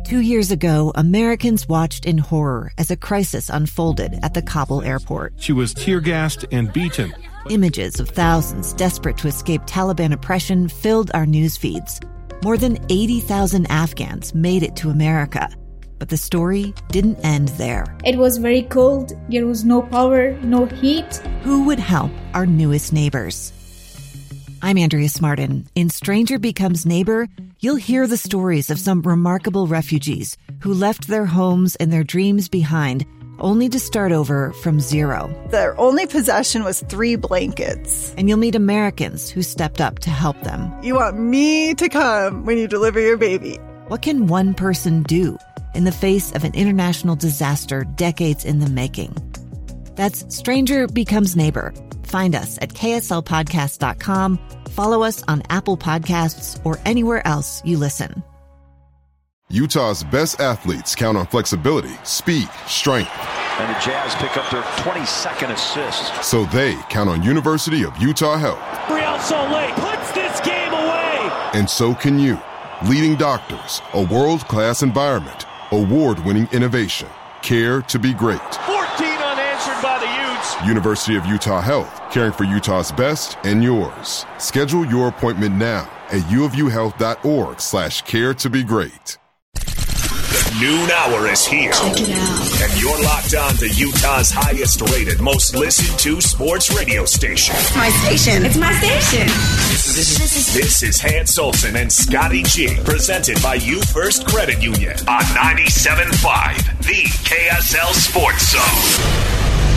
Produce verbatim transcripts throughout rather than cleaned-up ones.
Two years ago, Americans watched in horror as a crisis unfolded at the Kabul airport. She was tear-gassed and beaten. Images of thousands desperate to escape Taliban oppression filled our news feeds. More than eighty thousand Afghans made it to America. But the story didn't end there. It was very cold. There was no power, no heat. Who would help our newest neighbors? I'm Andrea Smartin. In Stranger Becomes Neighbor, you'll hear the stories of some remarkable refugees who left their homes and their dreams behind, only to start over from zero. Their only possession was three blankets. And you'll meet Americans who stepped up to help them. You want me to come when you deliver your baby. What can one person do in the face of an international disaster decades in the making? That's Stranger Becomes Neighbor. Find us at K S L podcast dot com. Follow us on Apple Podcasts or anywhere else you listen. Utah's best athletes count on flexibility, speed, strength. And the Jazz pick up their twenty-second assist. So they count on University of Utah Health. Real Salt Lake puts this game away. And so can you. Leading doctors, a world-class environment, award-winning innovation, care to be great. fourteen unanswered by the Utes. University of Utah Health, caring for Utah's best and yours. Schedule your appointment now at uofuhealth.org slash care to be great. The noon hour is here. Check it out. And you're locked on to Utah's highest rated, most listened to sports radio station. It's my station. It's my station. This is, this is, this is Hans Olsen and Scotty G, presented by You First Credit Union on ninety-seven point five, the K S L Sports Zone.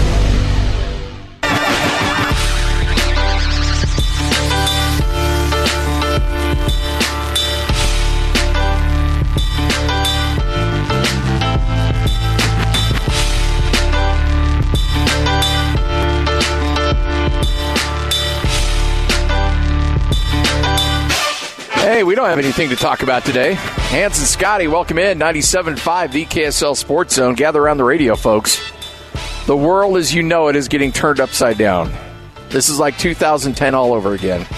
Hey, we don't have anything to talk about today. Hans and Scotty, welcome in. ninety-seven point five, the K S L Sports Zone. Gather around the radio, folks. The world as you know it is getting turned upside down. This is like two thousand ten all over again.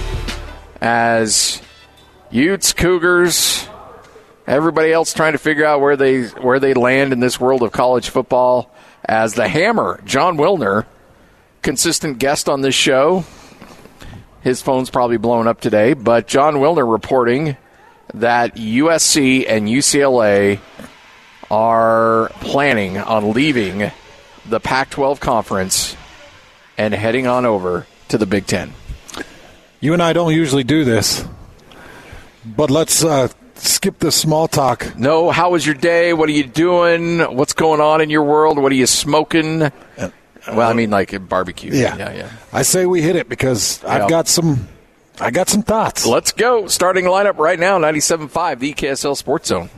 As Utes, Cougars, everybody else trying to figure out where they where they land in this world of college football. As the Hammer, Jon Wilner, consistent guest on this show. His phone's probably blown up today, but Jon Wilner reporting that U S C and U C L A are planning on leaving the Pac twelve conference and heading on over to the Big Ten. You and I don't usually do this, but let's uh, skip the small talk. No, how was your day? What are you doing? What's going on in your world? What are you smoking? Uh, Well, I mean, like a barbecue. Yeah. yeah, yeah. I say we hit it because yeah. I've got some, I got some thoughts. Let's go. Starting lineup right now, ninety-seven point five, the K S L Sports Zone.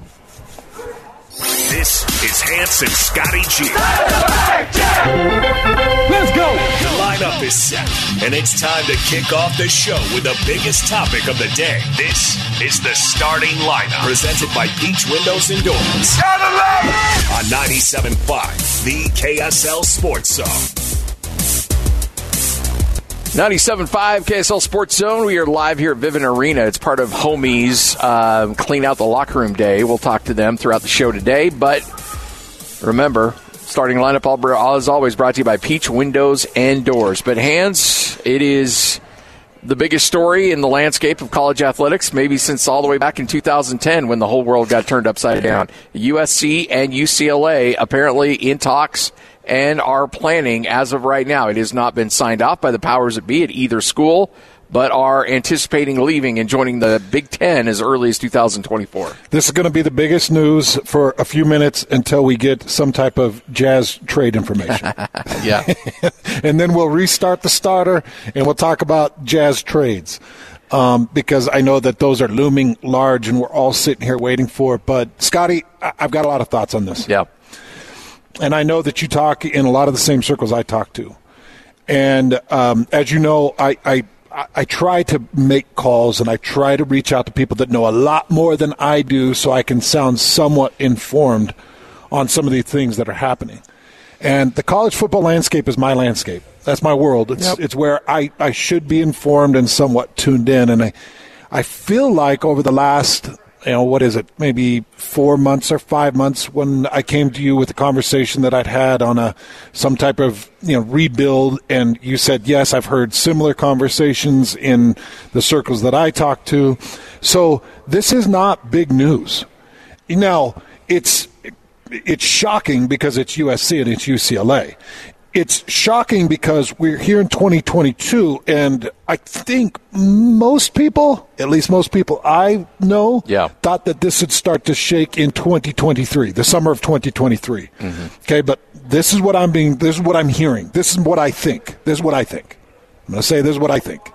This is Hans and Scotty G. Let's go. The lineup is set, and it's time to kick off the show with the biggest topic of the day. This is the starting lineup, presented by Peach Windows and Doors. On ninety-seven point five, the K S L Sports Zone. ninety-seven point five K S L Sports Zone. We are live here at Vivint Arena. It's part of Homies uh, Clean Out the Locker Room Day. We'll talk to them throughout the show today. But remember, starting lineup all, as always brought to you by Peach Windows and Doors. But Hans, it is the biggest story in the landscape of college athletics, maybe since all the way back in two thousand ten when the whole world got turned upside down. U S C and U C L A apparently in talks and are planning as of right now. It has not been signed off by the powers that be at either school, but are anticipating leaving and joining the Big Ten as early as two thousand twenty-four. This is going to be the biggest news for a few minutes until we get some type of Jazz trade information. Yeah. And then we'll restart the starter, and we'll talk about Jazz trades. Um, because I know that those are looming large, and we're all sitting here waiting for it. But, Scotty, I- I've got a lot of thoughts on this. Yeah. And I know that you talk in a lot of the same circles I talk to. And um, as you know, I, I I try to make calls and I try to reach out to people that know a lot more than I do so I can sound somewhat informed on some of these things that are happening. And the college football landscape is my landscape. That's my world. It's yep. it's where I, I should be informed and somewhat tuned in. And I, I feel like over the last you know, what is it, maybe four months or five months when I came to you with a conversation that I'd had on a some type of, you know, rebuild, and you said, yes, I've heard similar conversations in the circles that I talk to. So this is not big news. Now, it's it's shocking because it's U S C and it's U C L A. It's shocking because we're here in twenty twenty-two, and I think most people, at least most people I know, yeah. thought that this would start to shake in twenty twenty-three, the summer of twenty twenty-three. Mm-hmm. Okay, but this is what I'm being. This is what I'm hearing. This is what I think. This is what I think. I'm going to say this is what I think.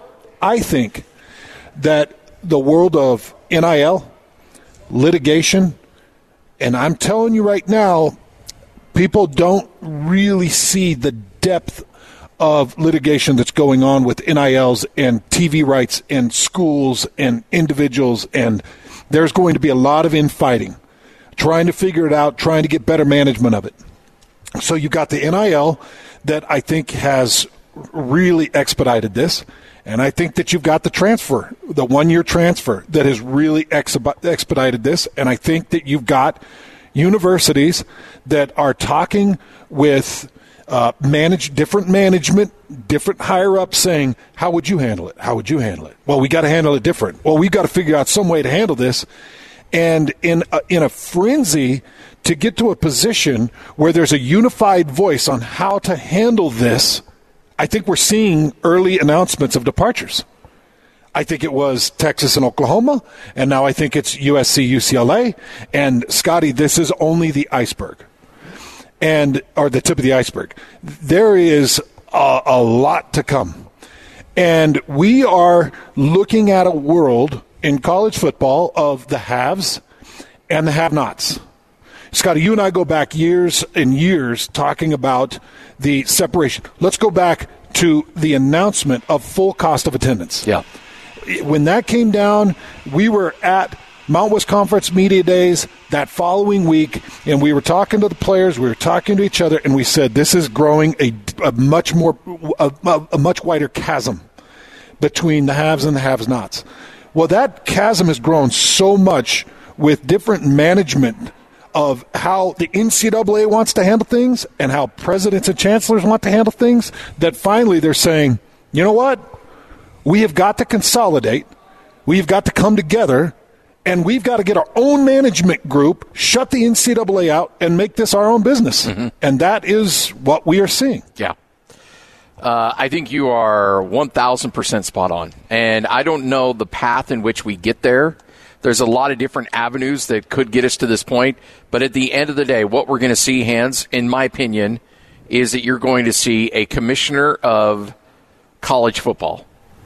I think that the world of N I L, litigation, and I'm telling you right now, people don't really see the depth of litigation that's going on with N I Ls and T V rights and schools and individuals, and there's going to be a lot of infighting, trying to figure it out, trying to get better management of it. So you've got the N I L that I think has really expedited this, and I think that you've got the transfer, the one-year transfer that has really expedited this, and I think that you've got universities that are talking with uh, manage different management, different higher-ups saying, how would you handle it? How would you handle it? Well, we got to handle it different. Well, we've got to figure out some way to handle this. And in a, in a frenzy to get to a position where there's a unified voice on how to handle this, I think we're seeing early announcements of departures. I think it was Texas and Oklahoma, and now I think it's U S C, U C L A. And, Scotty, this is only the iceberg, and or the tip of the iceberg. There is a, a lot to come. And we are looking at a world in college football of the haves and the have-nots. Scotty, you and I go back years and years talking about the separation. Let's go back to the announcement of full cost of attendance. Yeah. When that came down, we were at Mount West Conference Media Days that following week, and we were talking to the players, we were talking to each other, and we said this is growing a, a much more, a, a much wider chasm between the haves and the have-nots. Well, that chasm has grown so much with different management of how the N C double A wants to handle things and how presidents and chancellors want to handle things that finally they're saying, you know what? We have got to consolidate. We've got to come together, and we've got to get our own management group, shut the N C double A out, and make this our own business. Mm-hmm. And that is what we are seeing. Yeah. Uh, I think you are one thousand percent spot on. And I don't know the path in which we get there. There's a lot of different avenues that could get us to this point. But at the end of the day, what we're going to see, Hans, in my opinion, is that you're going to see a commissioner of college football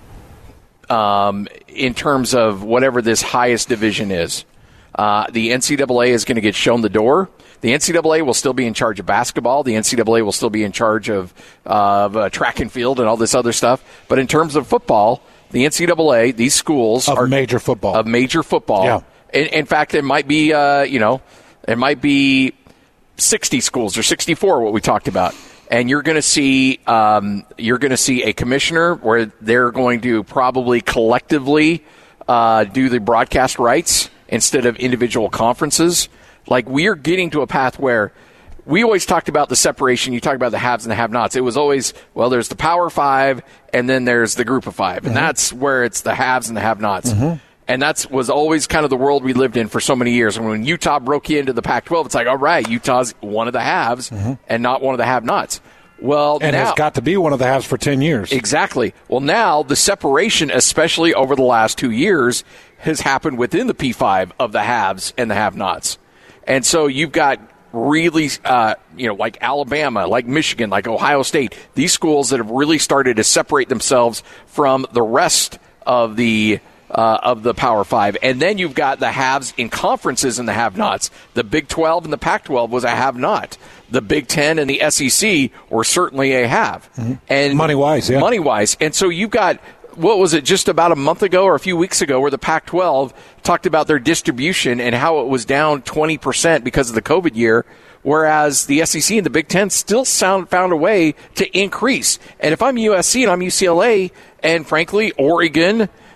um, in terms of whatever this highest division is. Uh, the N C double A is going to get shown the door. The N C double A will still be in charge of basketball. The N C double A will still be in charge of, uh, of uh, track and field and all this other stuff. But in terms of football, the N C double A, these schools of are major football. Of major football. Yeah. In, in fact, it might be, uh, you know, it might be sixty schools or sixty-four, what we talked about. And you're going to see, um, you're going to see a commissioner where they're going to probably collectively uh, do the broadcast rights instead of individual conferences. Like, we are getting to a path where we always talked about the separation. You talk about the haves and the have-nots. It was always, well, there's the Power Five, and then there's the Group of Five. Mm-hmm. And that's where it's the haves and the have-nots. Mm-hmm. And that was always kind of the world we lived in for so many years. And when Utah broke into the Pac twelve, it's like, all right, Utah's one of the haves mm-hmm. and not one of the have-nots. Well, and now, has got to be one of the haves for ten years. Exactly. Well, now the separation, especially over the last two years, has happened within the P five of the haves and the have-nots. And so you've got really, uh, you know, like Alabama, like Michigan, like Ohio State, these schools that have really started to separate themselves from the rest of the uh, of the Power Five. And then you've got the haves in conferences and the have-nots. The Big twelve and the Pac twelve was a have-not. The Big Ten and the S E C were certainly a have. Mm-hmm. And money-wise, yeah. Money-wise. And so you've got, what was it, just about a month ago or a few weeks ago, where the Pac twelve talked about their distribution and how it was down twenty percent because of the COVID year, whereas the S E C and the Big Ten still sound, found a way to increase. And if I'm U S C and I'm U C L A, and frankly, Oregon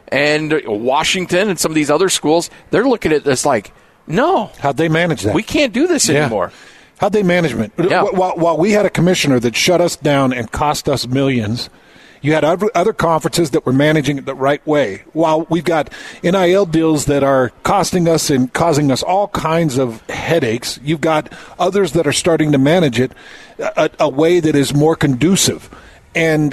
And Washington and some of these other schools, they're looking at this like, no. How'd they manage that? We can't do this yeah. anymore. How'd they management? Yeah. While, while we had a commissioner that shut us down and cost us millions, you had other, other conferences that were managing it the right way. While we've got N I L deals that are costing us and causing us all kinds of headaches, you've got others that are starting to manage it a, a way that is more conducive and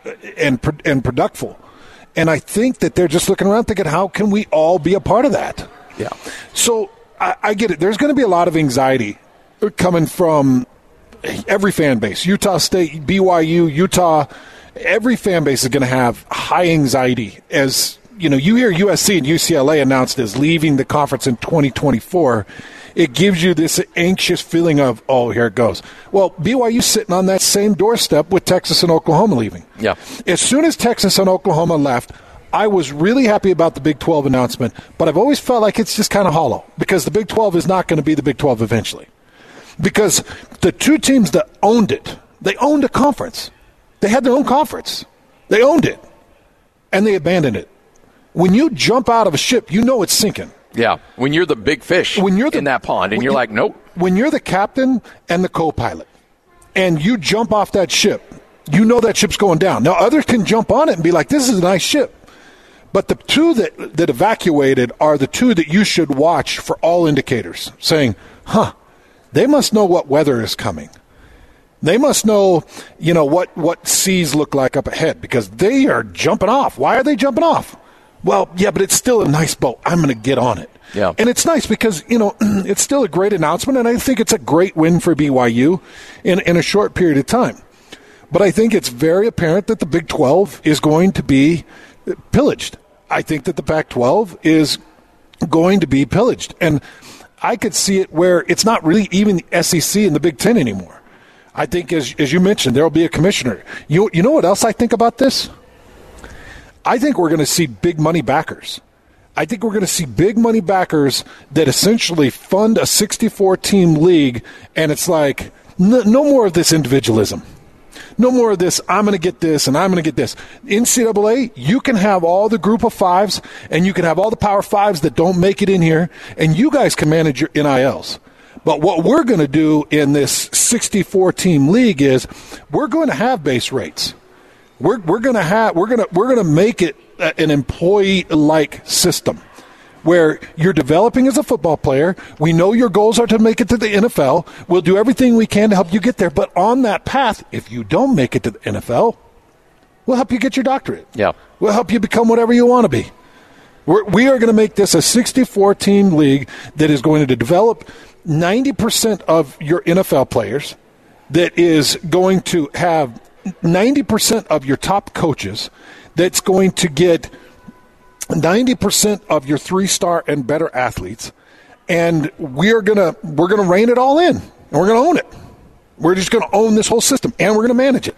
and and productful. And I think that they're just looking around thinking, how can we all be a part of that? Yeah. So I, I get it. There's going to be a lot of anxiety coming from every fan base. Utah State, B Y U, Utah. Every fan base is going to have high anxiety as, you know, you hear U S C and U C L A announced as leaving the conference in twenty twenty-four. It gives you this anxious feeling of, oh, here it goes. Well, B Y U's sitting on that same doorstep with Texas and Oklahoma leaving. Yeah. As soon as Texas and Oklahoma left, I was really happy about the Big twelve announcement, but I've always felt like it's just kind of hollow because the Big twelve is not going to be the Big twelve eventually. Because the two teams that owned it, they owned a conference. They had their own conference. They owned it, and they abandoned it. When you jump out of a ship, you know it's sinking. Yeah, when you're the big fish when you're the, in that pond, and you're you, like, nope. When you're the captain and the co-pilot, and you jump off that ship, you know that ship's going down. Now, others can jump on it and be like, this is a nice ship. But the two that, that evacuated are the two that you should watch for all indicators, saying, huh, they must know what weather is coming. They must know, you know, what, what seas look like up ahead because they are jumping off. Why are they jumping off? Well, yeah, but it's still a nice boat. I'm going to get on it. Yeah. And it's nice because, you know, it's still a great announcement, and I think it's a great win for B Y U in, in a short period of time. But I think it's very apparent that the Big twelve is going to be pillaged. I think that the Pac twelve is going to be pillaged. And I could see it where it's not really even the S E C and the Big Ten anymore. I think, as as you mentioned, there will be a commissioner. You you know what else I think about this? I think we're going to see big money backers. I think we're going to see big money backers that essentially fund a sixty-four team league, and it's like, no, no more of this individualism. No more of this, I'm going to get this and I'm going to get this. N C double A, you can have all the group of fives, and you can have all the power fives that don't make it in here, and you guys can manage your N I Ls. But what we're going to do in this sixty-four team league is we're going to have base rates. We're we're going to have we're going to we're going to make it an employee-like system where you're developing as a football player. We know your goals are to make it to the N F L. We'll do everything we can to help you get there. But on that path, if you don't make it to the N F L, we'll help you get your doctorate. Yeah, we'll help you become whatever you want to be. We're, we are going to make this a sixty-four team league that is going to develop ninety percent of your N F L players, that is going to have ninety percent of your top coaches, that's going to get ninety percent of your three-star and better athletes, and we're going to we're going to rein it all in. And we're going to own it. We're just going to own this whole system, and we're going to manage it.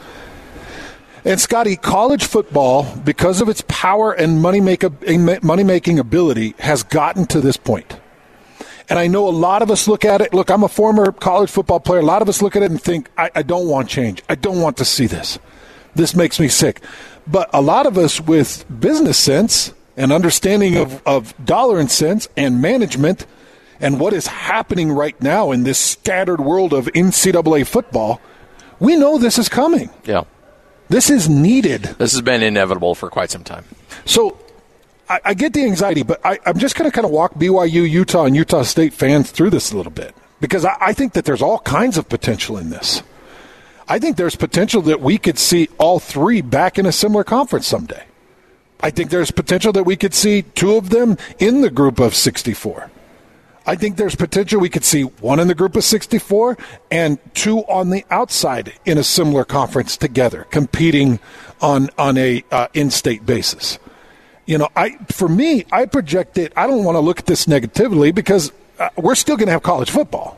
And, Scotty, college football, because of its power and money-making money-making ability, has gotten to this point. And I know a lot of us look at it. Look, I'm a former college football player. A lot of us look at it and think, I, I don't want change. I don't want to see this. This makes me sick. But a lot of us with business sense and understanding of, of dollar and cents and management and what is happening right now in this scattered world of N C double A football, we know this is coming. Yeah. This is needed. This has been inevitable for quite some time. So I, I get the anxiety, but I, I'm just going to kind of walk B Y U, Utah, and Utah State fans through this a little bit because I, I think that there's all kinds of potential in this. I think there's potential that we could see all three back in a similar conference someday. I think there's potential that we could see two of them in the group of sixty-four. I think there's potential we could see one in the group of sixty-four and two on the outside in a similar conference together, competing on on a uh, in-state basis. You know, I for me, I project it. I don't want to look at this negatively because uh, we're still going to have college football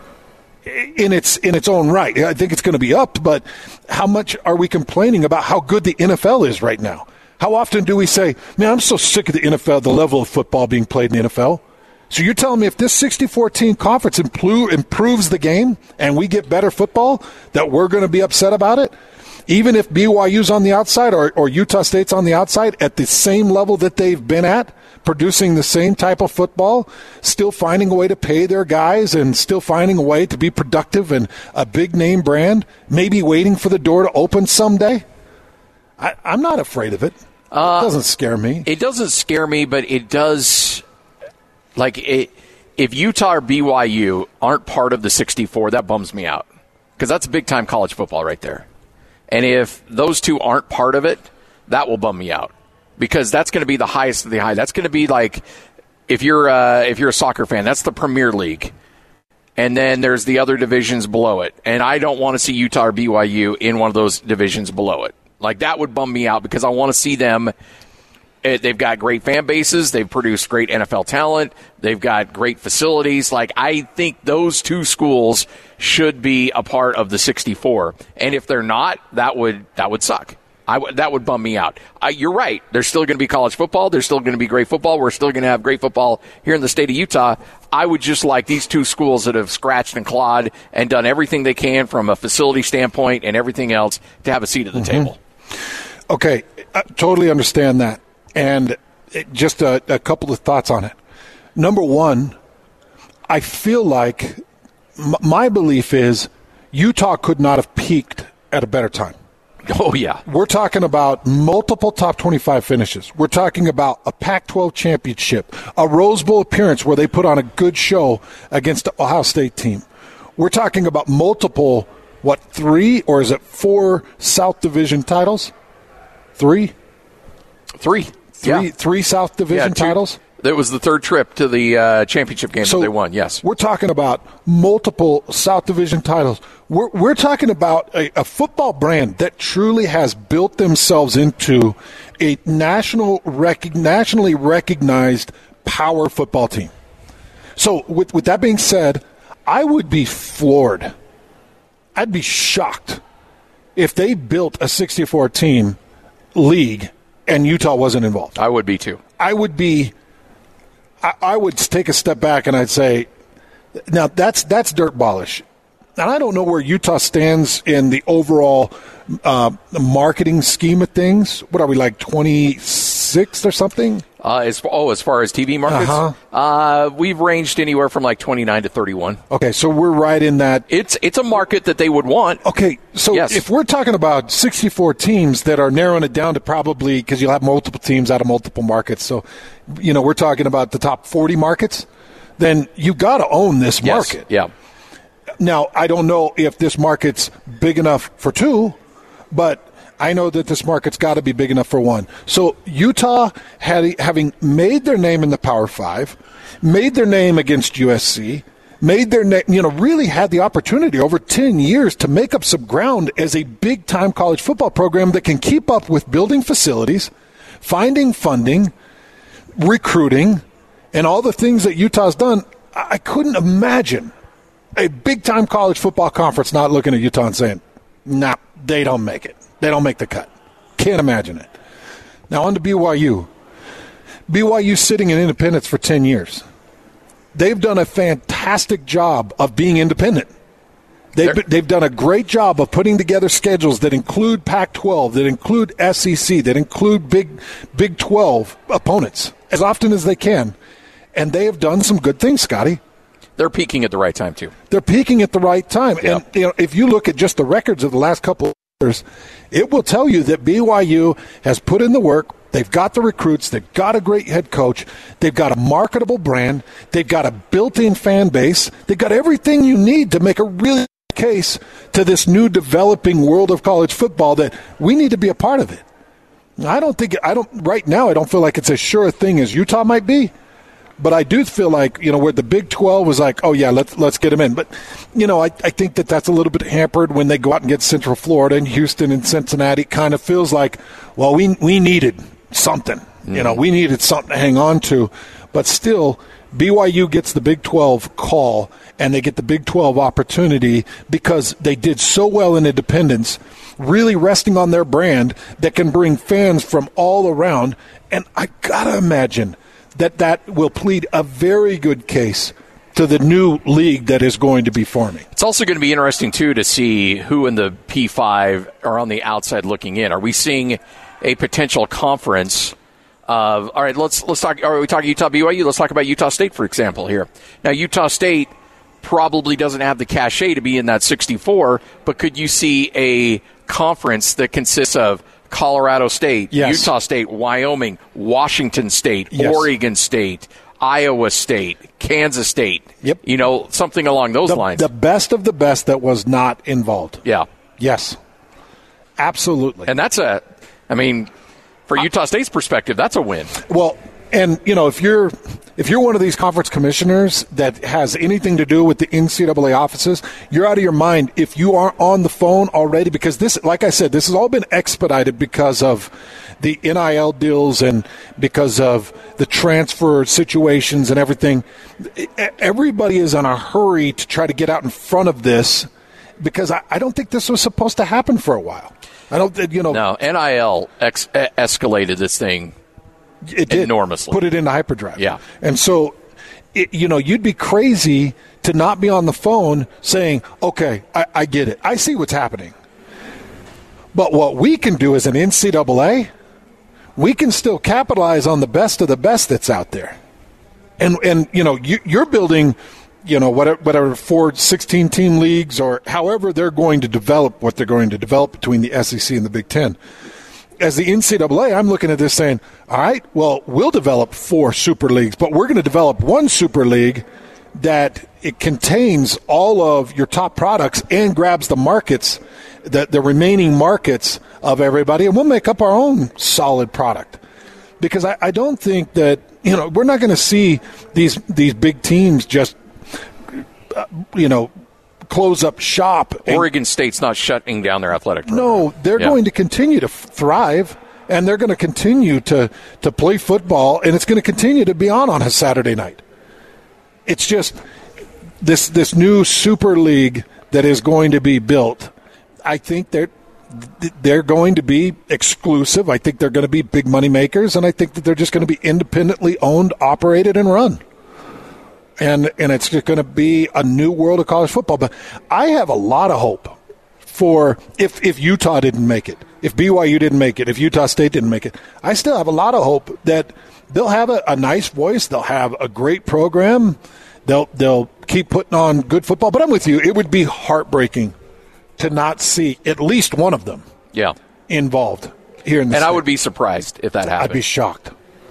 in its in its own right. I think it's going to be up, but how much are we complaining about how good the N F L is right now? How often do we say, man, I'm so sick of the N F L, the level of football being played in the N F L? So you're telling me if this sixty-four team conference impl- improves the game and we get better football, that we're going to be upset about it? even if B Y U's on the outside or, or Utah State's on the outside at the same level that they've been at, producing the same type of football, still finding a way to pay their guys and still finding a way to be productive and a big-name brand, maybe waiting for the door to open someday, I, I'm not afraid of it. Uh, it doesn't scare me. It doesn't scare me, but it does, like, it, if Utah or B Y U aren't part of the sixty-four, that bums me out because that's big-time college football right there. And if those two aren't part of it, that will bum me out. Because that's going to be the highest of the high. That's going to be like if you're uh, if you're a soccer fan, that's the Premier League, and then there's the other divisions below it. And I don't want to see Utah or B Y U in one of those divisions below it. Like that would bum me out because I want to see them. They've got great fan bases. They've produced great N F L talent. They've got great facilities. Like I think those two schools should be a part of the sixty-four. And if they're not, that would that would suck. I w- that would bum me out. Uh, you're right. There's still going to be college football. There's still going to be great football. We're still going to have great football here in the state of Utah. I would just like these two schools that have scratched and clawed and done everything they can from a facility standpoint and everything else to have a seat at the mm-hmm. table. Okay, I totally understand that. And it, just a, a couple of thoughts on it. Number one, I feel like m- my belief is Utah could not have peaked at a better time. Oh, yeah. We're talking about multiple top twenty-five finishes. We're talking about a Pac twelve championship, a Rose Bowl appearance where they put on a good show against the Ohio State team. We're talking about multiple, what, three or is it four South Division titles? Three? Three. Three, yeah. three South Division yeah, titles? That was the third trip to the uh, championship game so that they won, yes. We're talking about multiple South Division titles. We're, we're talking about a, a football brand that truly has built themselves into a national rec- nationally recognized power football team. So with, with that being said, I would be floored. I'd be shocked if they built a sixty-four team league and Utah wasn't involved. I would be too. I would be I, I would take a step back and I'd say, now that's that's dirt ballish. And I don't know where Utah stands in the overall uh, marketing scheme of things. What are we, like twenty-sixth or something? Uh, as oh, as far as T V markets, uh-huh. uh, we've ranged anywhere from like twenty-nine to thirty-one. Okay, so we're right in that. It's it's a market that they would want. Okay, so yes. If we're talking about sixty-four teams that are narrowing it down to probably, because you'll have multiple teams out of multiple markets, so, you know, we're talking about the top forty markets, then you've got to own this yes. market. Yeah. Now, I don't know if this market's big enough for two, but I know that this market's got to be big enough for one. So Utah, had, having made their name in the Power Five, made their name against U S C, made their name, you know, really had the opportunity over ten years to make up some ground as a big-time college football program that can keep up with building facilities, finding funding, recruiting, and all the things that Utah's done. I couldn't imagine a big-time college football conference not looking at Utah and saying, nah, they don't make it. They don't make the cut. Can't imagine it. Now on to B Y U. B Y U sitting in independence for ten years. They've done a fantastic job of being independent. They've, they've done a great job of putting together schedules that include Pac twelve, that include S E C, that include Big, Big twelve opponents as often as they can. And they have done some good things, Scotty. They're peaking at the right time, too. They're peaking at the right time. Yeah. And you know, if you look at just the records of the last couple of years, it will tell you that B Y U has put in the work. They've got the recruits. They've got a great head coach. They've got a marketable brand. They've got a built-in fan base. They've got everything you need to make a really good case to this new developing world of college football that we need to be a part of it. I don't think, I don't, right now, I don't feel like it's as sure a thing as Utah might be. But I do feel like, you know, where the Big twelve was like, oh, yeah, let's let's get them in. But, you know, I, I think that that's a little bit hampered when they go out and get Central Florida and Houston and Cincinnati. It kind of feels like, well, we we needed something. Mm. You know, we needed something to hang on to. But still, B Y U gets the Big twelve call, and they get the Big twelve opportunity because they did so well in independence, really resting on their brand that can bring fans from all around. And I got to imagine that that will plead a very good case to the new league that is going to be forming. It's also going to be interesting, too, to see who in the P five are on the outside looking in. Are we seeing a potential conference of, all right, let's let's talk, are we talking Utah B Y U? Let's talk about Utah State, for example, here. Now, Utah State probably doesn't have the cachet to be in that sixty-four, but could you see a conference that consists of Colorado State, yes. Utah State, Wyoming, Washington State, yes. Oregon State, Iowa State, Kansas State, yep. you know, something along those the, lines. The best of the best that was not involved. Yeah. Yes. Absolutely. And that's a, I mean, for Utah State's perspective, that's a win. Well, and, you know, if you're if you're one of these conference commissioners that has anything to do with the N C double A offices, you're out of your mind if you aren't on the phone already, because this, like I said, this has all been expedited because of the N I L deals and because of the transfer situations and everything. Everybody is in a hurry to try to get out in front of this because I, I don't think this was supposed to happen for a while. I don't, you know. No, N I L ex- escalated this thing it did. enormously. Put it into hyperdrive. Yeah. And so, it, you know, you'd be crazy to not be on the phone saying, okay, I, I get it. I see what's happening. But what we can do as an N C double A, we can still capitalize on the best of the best that's out there. And, and you know, you, you're building, you know, whatever, whatever four sixteen-team leagues or however they're going to develop what they're going to develop between the S E C and the Big Ten. As the N C double A, I'm looking at this saying, all right, well, we'll develop four super leagues, but we're going to develop one super league that it contains all of your top products and grabs the markets, the, the remaining markets of everybody, and we'll make up our own solid product. Because I, I don't think that, you know, we're not going to see these these big teams just, uh, you know, close up shop. Oregon State's not shutting down their athletic program. No, they're yeah. going to continue to thrive, and they're going to continue to, to play football, and it's going to continue to be on on a Saturday night. It's just this this new super league that is going to be built. I think they're they're going to be exclusive. I think they're going to be big money makers, and I think that they're just going to be independently owned, operated, and run. And and it's just going to be a new world of college football. But I have a lot of hope for if, if Utah didn't make it, if B Y U didn't make it, if Utah State didn't make it. I still have a lot of hope that they'll have a, a nice voice. They'll have a great program. They'll they'll keep putting on good football. But I'm with you. It would be heartbreaking to not see at least one of them yeah. involved here in the And state. I would be surprised if that happened. I'd be shocked.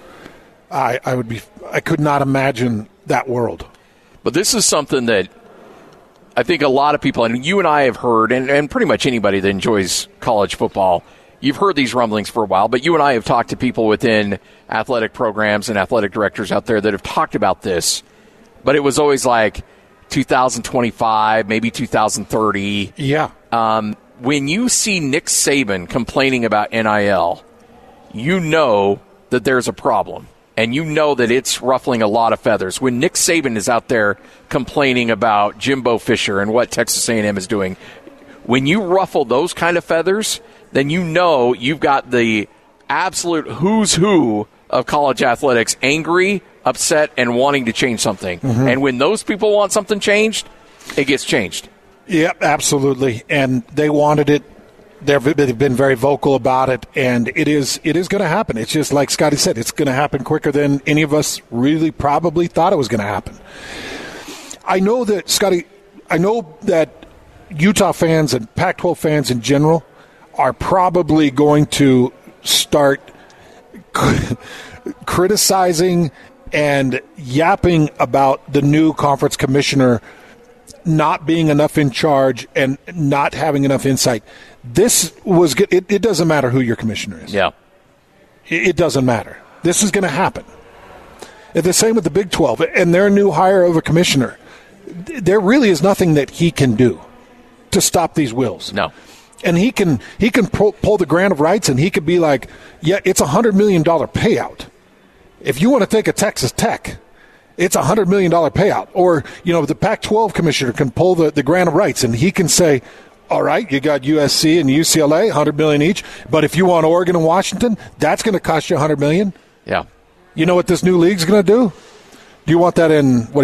I I would be. I could not imagine that world. But this is something that I think a lot of people, and you and I have heard, and, and pretty much anybody that enjoys college football, you've heard these rumblings for a while, but you and I have talked to people within athletic programs and athletic directors out there that have talked about this, but it was always like two thousand twenty-five, maybe two thousand thirty. Yeah. Um, when you see Nick Saban complaining about N I L, you know that there's a problem. And you know that it's ruffling a lot of feathers. When Nick Saban is out there complaining about Jimbo Fisher and what Texas A and M is doing, when you ruffle those kind of feathers, then you know you've got the absolute who's who of college athletics angry, upset, and wanting to change something. Mm-hmm. And when those people want something changed, it gets changed. Yep, absolutely. And they wanted it. They've been very vocal about it, and it is it is going to happen. It's just like Scotty said, it's going to happen quicker than any of us really probably thought it was going to happen. I know that, Scotty, I know that Utah fans and Pac twelve fans in general are probably going to start criticizing and yapping about the new conference commissioner not being enough in charge and not having enough insight. This was good. It, it doesn't matter who your commissioner is. Yeah. It, it doesn't matter. This is going to happen. And the same with the Big twelve and their new hire of a commissioner. There really is nothing that he can do to stop these wills. No. And he can he can pull, pull the grant of rights, and he could be like, yeah, it's a one hundred million dollars payout. If you want to take a Texas Tech, it's a one hundred million dollars payout. Or, you know, the Pac twelve commissioner can pull the, the grant of rights, and he can say, all right, you got U S C and U C L A, one hundred million dollars each, but if you want Oregon and Washington, that's going to cost you one hundred million dollars. Yeah. You know what this new league's going to do? Do you want that in, what do you,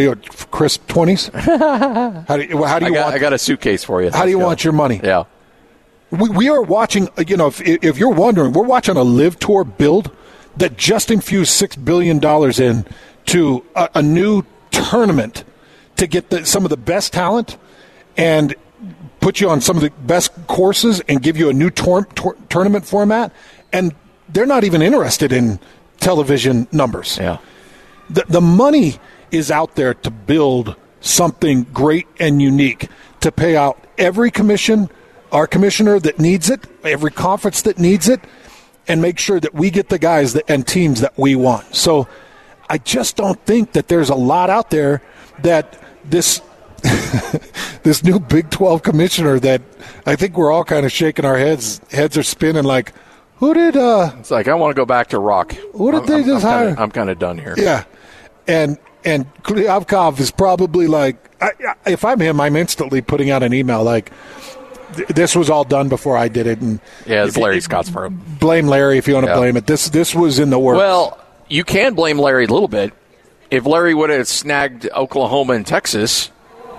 crisp twenties? how do you, how do you I got, want? I got a suitcase for you. How do you Let's go. want your money? Yeah. We, we are watching, you know, if, if you're wondering, we're watching a Live Tour build that just infused six billion dollars in to a, a new tournament to get the, some of the best talent and put you on some of the best courses and give you a new tor- tor- tournament format. And they're not even interested in television numbers. Yeah. The, the money is out there to build something great and unique, to pay out every commission, our commissioner that needs it, every conference that needs it, and make sure that we get the guys that, and teams that we want. So I just don't think that there's a lot out there that this this new Big twelve commissioner that I think we're all kind of shaking our heads, heads are spinning like, who did uh It's like, I want to go back to rock. Who did I'm, they I'm, just I'm hire? Kinda, I'm kind of done here. Yeah. And and Klyavkov is probably like, I, I, if I'm him, I'm instantly putting out an email like, th- this was all done before I did it. And Yeah, it's Larry Scottsboro. Blame Larry if you want to Yeah. blame it. This this was in the works. Well, you can blame Larry a little bit. If Larry would have snagged Oklahoma and Texas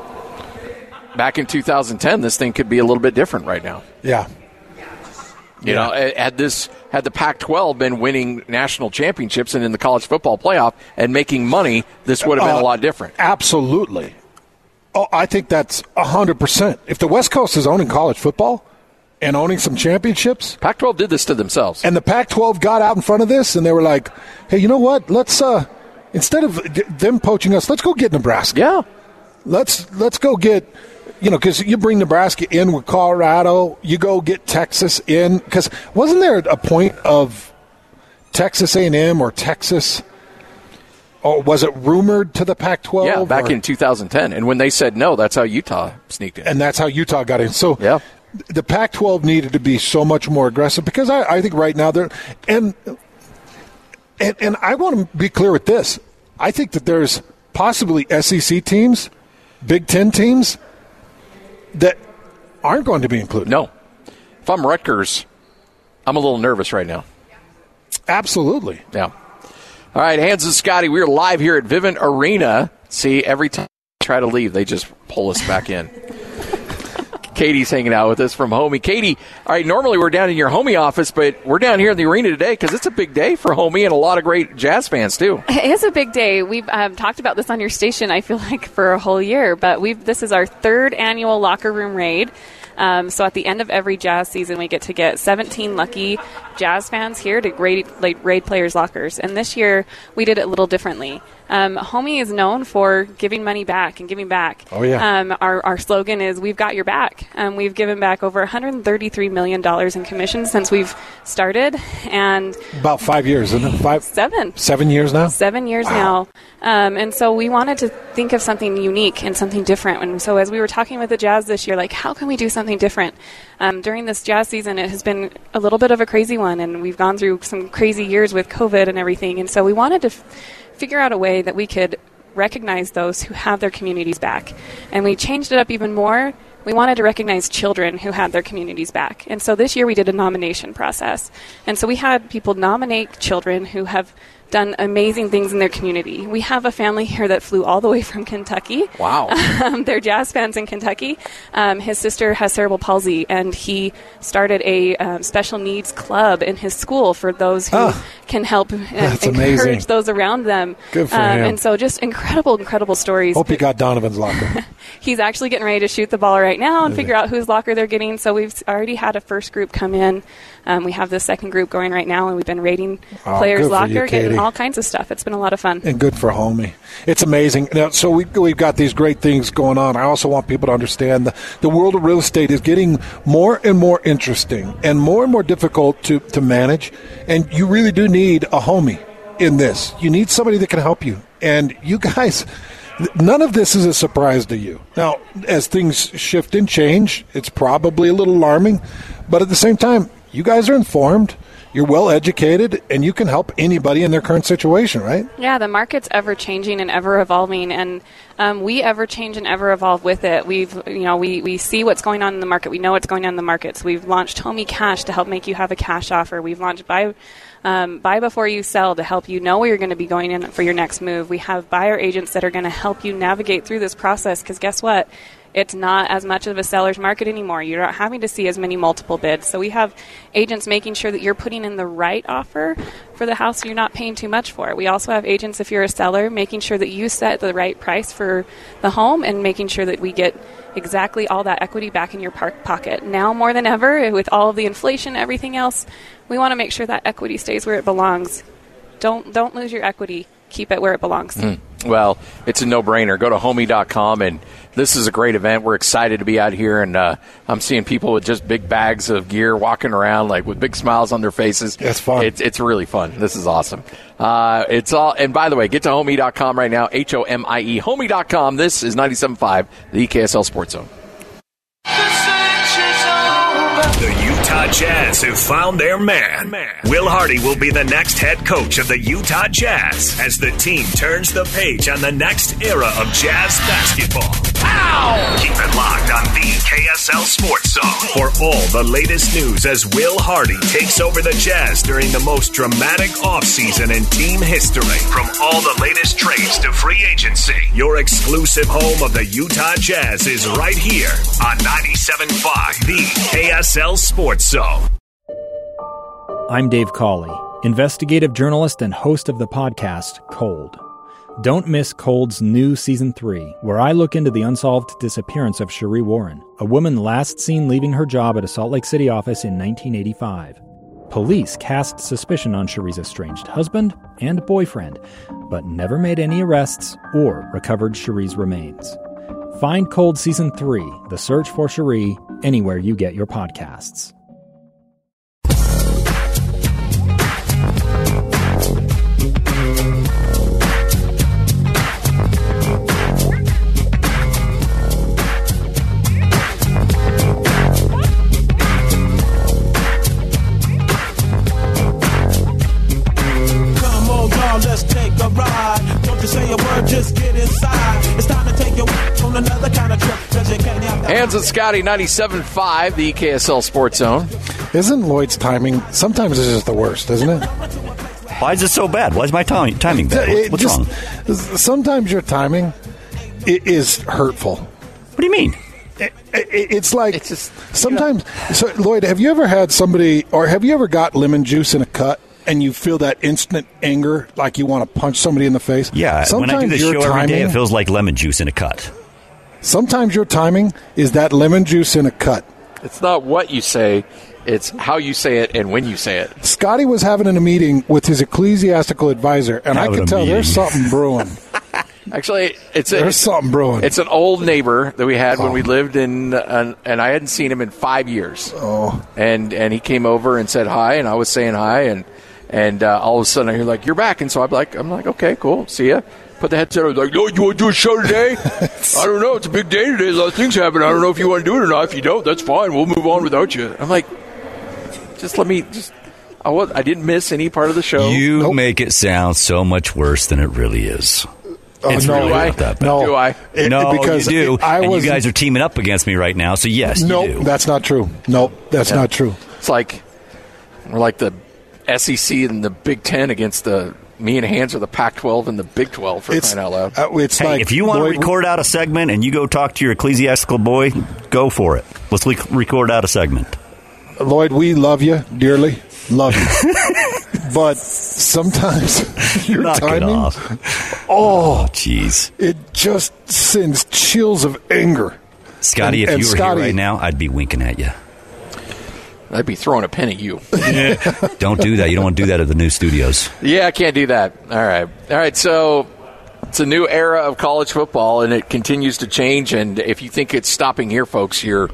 back in two thousand ten, this thing could be a little bit different right now. Yeah. You know, had this had the Pac twelve been winning national championships and in the college football playoff and making money, this would have been Uh, a lot different. Absolutely. Oh, I think that's one hundred percent. If the West Coast is owning college football and owning some championships. Pac twelve did this to themselves. And the Pac twelve got out in front of this and they were like, hey, you know what? Let's, uh, instead of d- them poaching us, let's go get Nebraska. Yeah. Let's, let's go get, you know, because you bring Nebraska in with Colorado, you go get Texas in. Because wasn't there a point of Texas A and M or Texas, or was it rumored to the Pac twelve? Yeah, back or, in two thousand ten. And when they said no, that's how Utah sneaked in. And that's how Utah got in. So yeah. the Pac twelve needed to be so much more aggressive because I, I think right now they're and, and and I want to be clear with this. I think that there's possibly S E C teams, Big Ten teams that aren't going to be included. No. If I'm Rutgers, I'm a little nervous right now. Absolutely. Yeah. All right, Hans and Scotty, we're live here at Vivint Arena. See, every time I try to leave, they just pull us back in. Katie's hanging out with us from Homie. Katie, all right, normally we're down in your Homie office, but we're down here in the arena today because it's a big day for Homie and a lot of great Jazz fans, too. It is a big day. We've um, talked about this on your station, I feel like, for a whole year, but we've this is our third annual locker room raid. Um, so at the end of every Jazz season, we get to get seventeen lucky Jazz fans here to raid, like, raid players' lockers. And this year, we did it a little differently. Um, Homie is known for giving money back and giving back. Oh, yeah. Um, our, our slogan is, we've got your back. Um, we've given back over one hundred thirty-three million dollars in commissions since we've started. And about five years, isn't it? Five, seven. Seven years now? Seven years wow. now. Um, and so we wanted to think of something unique and something different. And so as we were talking with the Jazz this year, like, how can we do something different? Um, during this Jazz season, it has been a little bit of a crazy one, and we've gone through some crazy years with COVID and everything. And so we wanted to f- figure out a way that we could recognize those who have their communities back. And we changed it up even more. We wanted to recognize children who had their communities back. And so this year we did a nomination process. And so we had people nominate children who have done amazing things in their community. We have a family here that flew all the way from Kentucky. Wow. Um, they're Jazz fans in Kentucky. Um, his sister has cerebral palsy, and he started a um, special needs club in his school for those who oh, can help and encourage amazing. those around them. Good for um, him. And so just incredible, incredible stories. Hope he got Donovan's locker. He's actually getting ready to shoot the ball right now and figure out whose locker they're getting. So we've already had a first group come in. Um, we have the second group going right now, and we've been rating oh, players' locker, locker, you, getting all kinds of stuff. It's been a lot of fun. And good for Homie. It's amazing. Now, so we, we've got these great things going on. I also want people to understand the, the world of real estate is getting more and more interesting and more and more difficult to, to manage. And you really do need a Homie in this. You need somebody that can help you. And you guys, none of this is a surprise to you. Now, as things shift and change, it's probably a little alarming. But at the same time, you guys are informed. You're well educated, and you can help anybody in their current situation, right? Yeah, the market's ever changing and ever evolving, and um, we ever change and ever evolve with it. We've, you know, we, we see what's going on in the market. We know what's going on in the markets. We've launched Homie Cash to help make you have a cash offer. We've launched buy Um, buy before you sell to help you know where you're going to be going in for your next move. We have buyer agents that are going to help you navigate through this process because guess what? It's not as much of a seller's market anymore. You're not having to see as many multiple bids. So we have agents making sure that you're putting in the right offer for the house so you're not paying too much for it. We also have agents, if you're a seller, making sure that you set the right price for the home and making sure that we get exactly all that equity back in your park pocket. Now more than ever, with all of the inflation, everything else, we want to make sure that equity stays where it belongs. Don't don't lose your equity. Keep it where it belongs. Mm. Well, it's a no-brainer. Go to homey dot com, and this is a great event. We're excited to be out here, and uh, I'm seeing people with just big bags of gear walking around, like with big smiles on their faces. It's fun. It's, it's really fun. This is awesome. Uh, it's all. And by the way, get to homey dot com right now. H O M I E. homey dot com. This is ninety-seven point five, the K S L Sports Zone. The Utah Jazz have found their man. Will Hardy will be the next head coach of the Utah Jazz as the team turns the page on the next era of Jazz basketball. Ow! Keep it locked on the K S L Sports Zone for all the latest news as Will Hardy takes over the Jazz during the most dramatic offseason in team history. From all the latest trades to free agency, your exclusive home of the Utah Jazz is right here on ninety-seven point five, the K S L Sports Zone. I'm Dave Cawley, investigative journalist and host of the podcast Cold. Don't miss Cold's new Season three, where I look into the unsolved disappearance of Cherie Warren, a woman last seen leaving her job at a Salt Lake City office in nineteen eighty-five. Police cast suspicion on Cherie's estranged husband and boyfriend, but never made any arrests or recovered Cherie's remains. Find Cold Season three, The Search for Cherie, anywhere you get your podcasts. Let's take a ride. Don't you say a word, just get inside. It's time to take you on another kind of trip. Hans and Scotty, ninety-seven point five, the K S L Sports Zone. Isn't Lloyd's timing, sometimes it's just the worst, isn't it? Why is it so bad? Why is my timing, timing bad? It What's just, wrong? Sometimes your timing is hurtful. What do you mean? It, it, it's like it's just, sometimes. You know. So, Lloyd, have you ever had somebody, or have you ever got lemon juice in a cut? And you feel that instant anger, like you want to punch somebody in the face. Yeah, sometimes when I do the show timing, every day, it feels like lemon juice in a cut. Sometimes your timing is that lemon juice in a cut. It's not what you say, it's how you say it and when you say it. Scotty was having a meeting with his ecclesiastical advisor, and having I could tell meeting. there's something brewing. Actually, it's a, there's something brewing. It's an old neighbor that we had oh. when we lived in, uh, and I hadn't seen him in five years. Oh, and and he came over and said hi, and I was saying hi, and. And uh, all of a sudden, I hear like, "You're back," and so I'm like, "I'm like, okay, cool, see ya." Put the headset on. I was like, "No, you want to do a show today?" I don't know. It's a big day today. A lot of things happen. I don't know if you want to do it or not. If you don't, that's fine. We'll move on without you. I'm like, just let me. Just I was. I didn't miss any part of the show. You nope. make it sound so much worse than it really is. Oh, it's no, really I, not that bad. No, do I? It, no, because you do. It, I and was, you guys are teaming up against me right now. So yes, nope, you do. that's not true. Nope, that's yeah. not true. It's like we're like the S E C and the Big Ten against the me and Hans are the Pac twelve and the Big twelve for it's, crying out loud. Uh, it's hey, like if you want to record out a segment and you go talk to your ecclesiastical boy, go for it. Let's le- record out a segment. Lloyd, we love you dearly, love you, but sometimes your Knock timing, it off. oh, jeez, it just sends chills of anger. Scotty, and, if and you were Scotty, here right now, I'd be winking at you. I'd be throwing a pin at you. Don't do that. You don't want to do that at the new studios. Yeah, I can't do that. All right. All right, so it's a new era of college football, and it continues to change. And if you think it's stopping here, folks, you're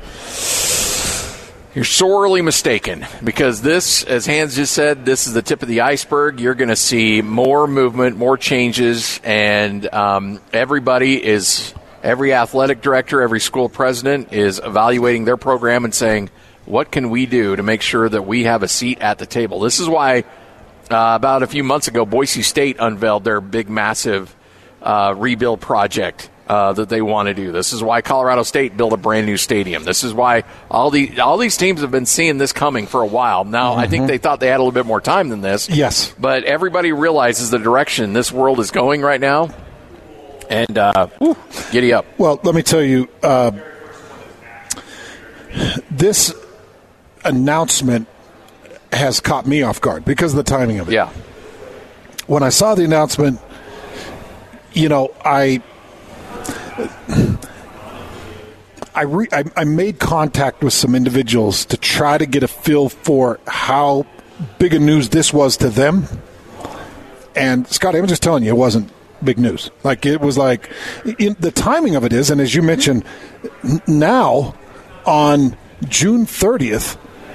you're sorely mistaken. Because this, as Hans just said, this is the tip of the iceberg. You're going to see more movement, more changes, and um, everybody is, every athletic director, every school president is evaluating their program and saying, what can we do to make sure that we have a seat at the table? This is why uh, about a few months ago, Boise State unveiled their big, massive uh, rebuild project uh, that they want to do. This is why Colorado State built a brand new stadium. This is why all the all these teams have been seeing this coming for a while. Now, mm-hmm. I think they thought they had a little bit more time than this. Yes. But everybody realizes the direction this world is going right now. And uh, whew, giddy up. Well, let me tell you, uh, this announcement has caught me off guard because of the timing of it. Yeah. When I saw the announcement, you know, I I, re, I I made contact with some individuals to try to get a feel for how big a news this was to them. And, Scotty, I'm just telling you, it wasn't big news. Like, it was like, in, the timing of it is, and as you mentioned, n- now on June thirtieth,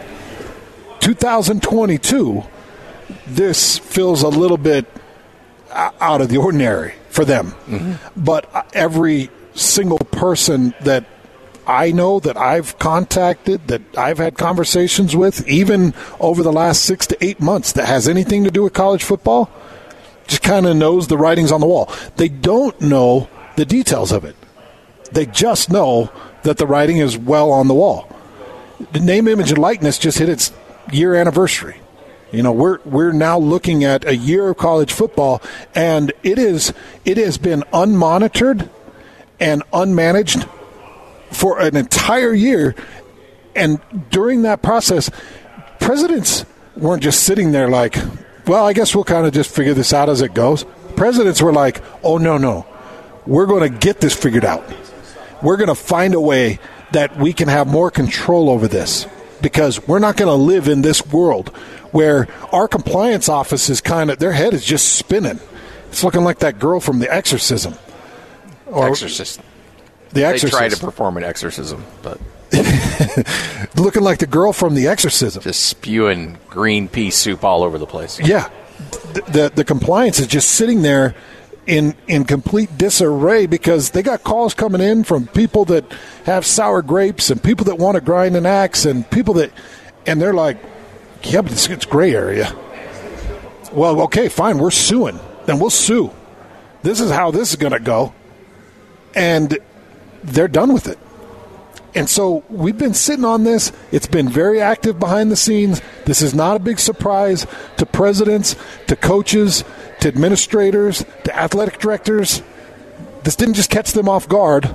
twenty twenty-two, this feels a little bit out of the ordinary for them. Mm-hmm. But every single person that I know, that I've contacted, that I've had conversations with, even over the last six to eight months, that has anything to do with college football, just kind of knows the writing's on the wall. They don't know the details of it. They just know that the writing is well on the wall. The name, image, and likeness just hit its year anniversary. You know, we're we're now looking at a year of college football, and it is it has been unmonitored and unmanaged for an entire year. And during that process, presidents weren't just sitting there like, well, I guess we'll kind of just figure this out as it goes. Presidents were like, oh, no, no. We're going to get this figured out. We're going to find a way that we can have more control over this, because we're not going to live in this world where our compliance office is kind of, their head is just spinning. It's looking like that girl from The Exorcism. Or Exorcist. The Exorcist. They try to perform an exorcism, but... looking like the girl from The Exorcism. Just spewing green pea soup all over the place. Yeah. The, the, the compliance is just sitting there in in complete disarray, because they got calls coming in from people that have sour grapes and people that want to grind an axe and people that, and they're like, yeah, but it's, it's gray area. Well, okay, fine, we're suing. Then we'll sue. This is how this is going to go. And they're done with it. And so we've been sitting on this. It's been very active behind the scenes. This is not a big surprise to presidents, to coaches, to administrators, to athletic directors. This didn't just catch them off guard.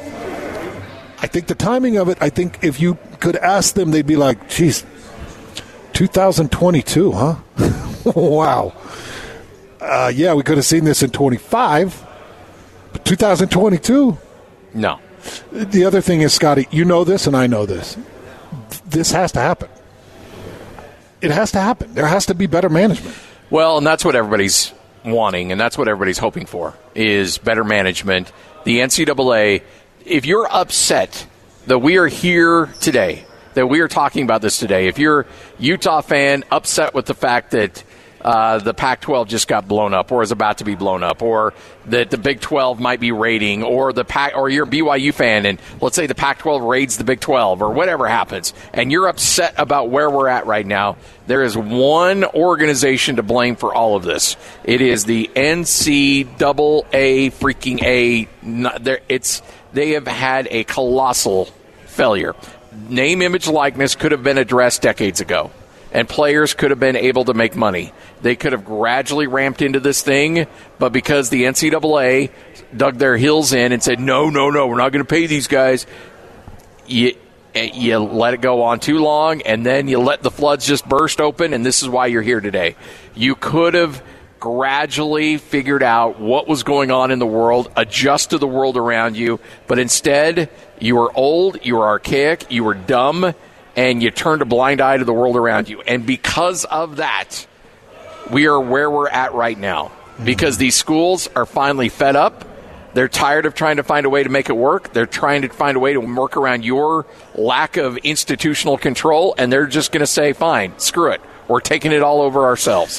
I think the timing of it, I think if you could ask them, they'd be like, geez, two thousand twenty-two, huh? Wow. Uh, yeah, we could have seen this in twenty-five, but two thousand twenty-two? No. The other thing is, Scotty, you know this and I know this. This has to happen. It has to happen. There has to be better management. Well, and that's what everybody's wanting, and that's what everybody's hoping for, is better management. The N C double A, if you're upset that we are here today, that we are talking about this today, if you're a Utah fan upset with the fact that Uh, the Pac twelve just got blown up or is about to be blown up, or that the Big twelve might be raiding, or the Pac, or you're a B Y U fan and let's say the Pac twelve raids the Big twelve, or whatever happens, and you're upset about where we're at right now, there is one organization to blame for all of this. It is the N C double A freaking A. It's they have had a colossal failure. Name, image, likeness could have been addressed decades ago, and players could have been able to make money. They could have gradually ramped into this thing, but because the N C double A dug their heels in and said, no, no, no, we're not going to pay these guys, you, you let it go on too long, and then you let the floods just burst open, and this is why you're here today. You could have gradually figured out what was going on in the world, adjust to the world around you, but instead, you were old, you were archaic, you were dumb, and you turned a blind eye to the world around you. And because of that, we are where we're at right now. Because these schools are finally fed up. They're tired of trying to find a way to make it work. They're trying to find a way to work around your lack of institutional control, and they're just going to say, fine, screw it. We're taking it all over ourselves.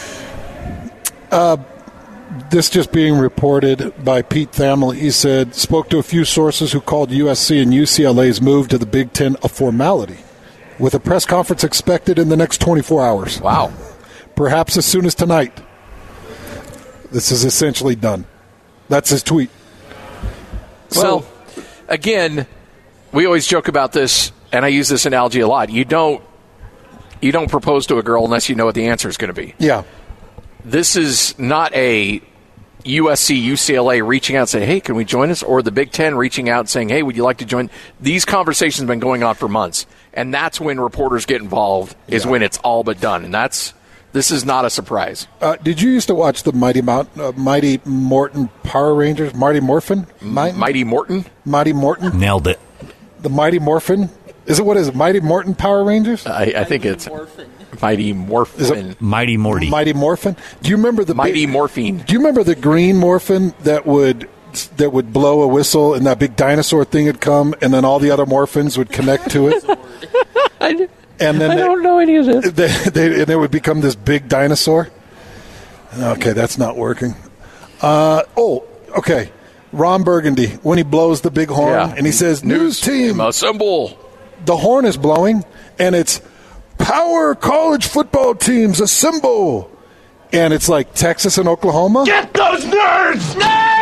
Uh, this just being reported by Pete Thamel. He said, spoke to a few sources who called U S C and U C L A's move to the Big Ten a formality, with a press conference expected in the next twenty-four hours. Wow. Perhaps as soon as tonight. This is essentially done. That's his tweet. So, again, we always joke about this, and I use this analogy a lot. You don't you don't propose to a girl unless you know what the answer is going to be. Yeah. This is not a U S C, U C L A reaching out and saying, hey, can we join us? Or the Big Ten reaching out and saying, hey, would you like to join? These conversations have been going on for months, and that's when reporters get involved, is yeah. when it's all but done. And that's this is not a surprise. Uh, did you used to watch the Mighty Mount, uh, Mighty Morton Power Rangers? Marty Morphin? Mighty, Mighty Morton? Mighty Morton? Nailed it. The Mighty Morphin? Is it what is it? Mighty Morton Power Rangers? I, I think it's Morphin. Mighty Morphin. Is it Mighty Morty. Mighty Morphin. Do you remember the Mighty big, Morphine? Do you remember the green Morphin that would that would blow a whistle and that big dinosaur thing would come and then all the other Morphins would connect to it? I, and then I they, don't know any of this. They, they, and it would become this big dinosaur. Okay, that's not working. Uh, oh, okay. Ron Burgundy, when he blows the big horn yeah. and he says, news team. Assemble. The horn is blowing, and it's power college football teams assemble. And it's like Texas and Oklahoma. Get those nerds!